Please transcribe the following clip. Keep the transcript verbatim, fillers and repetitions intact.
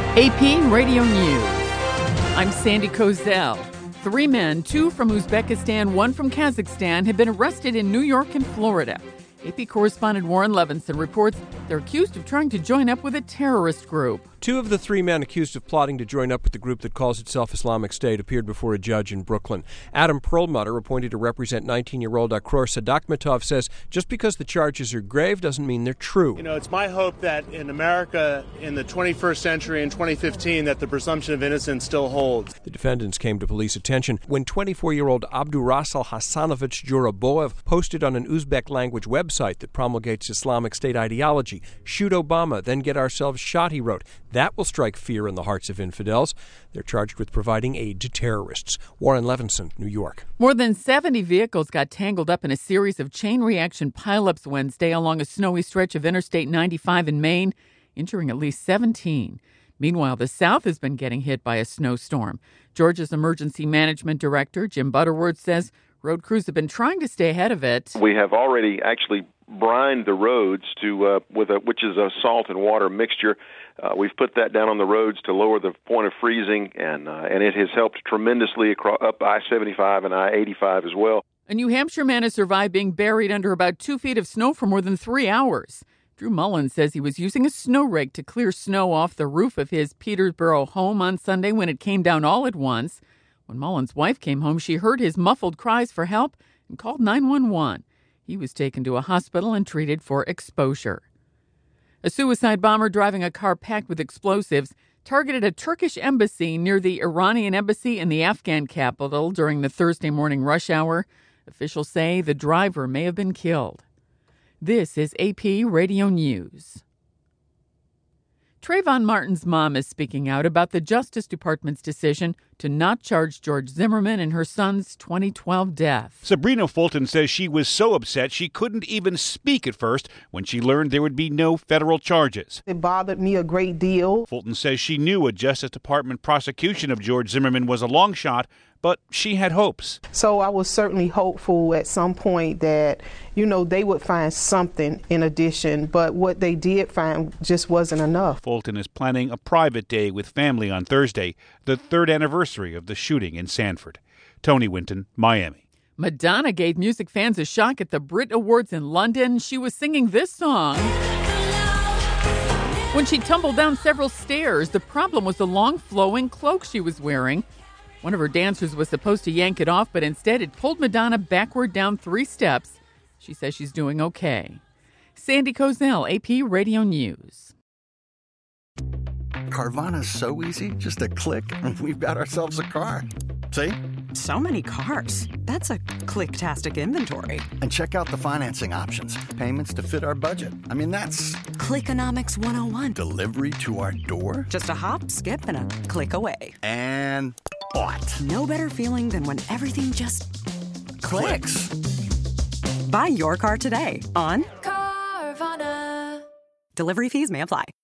A P Radio News. I'm Sandy Kozel. Three men, two from Uzbekistan, one from Kazakhstan, have been arrested in New York and Florida. A P correspondent Warren Levinson reports they're accused of trying to join up with a terrorist group. Two of the three men accused of plotting to join up with the group that calls itself Islamic State appeared before a judge in Brooklyn. Adam Perlmutter, appointed to represent nineteen-year-old Akror Sadakmatov, says just because the charges are grave doesn't mean they're true. You know, it's my hope that in America in the twenty-first century, in twenty fifteen, that the presumption of innocence still holds. The defendants came to police attention when twenty-four-year-old Abdurasal Hasanovich Juraboev posted on an Uzbek-language website that promulgates Islamic State ideology. Shoot Obama, then get ourselves shot, he wrote. That will strike fear in the hearts of infidels. They're charged with providing aid to terrorists. Warren Levinson, New York. More than seventy vehicles got tangled up in a series of chain reaction pileups Wednesday along a snowy stretch of Interstate ninety-five in Maine, injuring at least seventeen. Meanwhile, the South has been getting hit by a snowstorm. Georgia's Emergency Management Director, Jim Butterworth, says road crews have been trying to stay ahead of it. We have already actually brined the roads to uh, with a which is a salt and water mixture. Uh, we've put that down on the roads to lower the point of freezing, and uh, and it has helped tremendously across, up I seventy-five and I eighty-five as well. A New Hampshire man has survived being buried under about two feet of snow for more than three hours. Drew Mullins says he was using a snow rake to clear snow off the roof of his Peterborough home on Sunday when it came down all at once. When Mullins' wife came home, she heard his muffled cries for help and called nine one one. He was taken to a hospital and treated for exposure. A suicide bomber driving a car packed with explosives targeted a Turkish embassy near the Iranian embassy in the Afghan capital during the Thursday morning rush hour. Officials say the driver may have been killed. This is A P Radio News. Trayvon Martin's mom is speaking out about the Justice Department's decision to not charge George Zimmerman in her son's twenty twelve death. Sabrina Fulton says she was so upset she couldn't even speak at first when she learned there would be no federal charges. It bothered me a great deal. Fulton says she knew a Justice Department prosecution of George Zimmerman was a long shot, but she had hopes. So I was certainly hopeful at some point that, you know, they would find something in addition, but what they did find just wasn't enough. Fulton is planning a private day with family on Thursday, the third anniversary of the shooting in Sanford. Tony Winton, Miami. Madonna gave music fans a shock at the Brit Awards in London. She was singing this song when she tumbled down several stairs. The problem was the long flowing cloak she was wearing. One of her dancers was supposed to yank it off, but instead it pulled Madonna backward down three steps. She says she's doing okay. Sandy Kozel, A P Radio News. Carvana's so easy, just a click, and we've got ourselves a car. See? So many cars. That's a click-tastic inventory. And check out the financing options. Payments to fit our budget. I mean, that's... Clickonomics one oh one. Delivery to our door? Just a hop, skip, and a click away. And... bought. No better feeling than when everything just... clicks. Clicks. Buy your car today on... Carvana. Delivery fees may apply.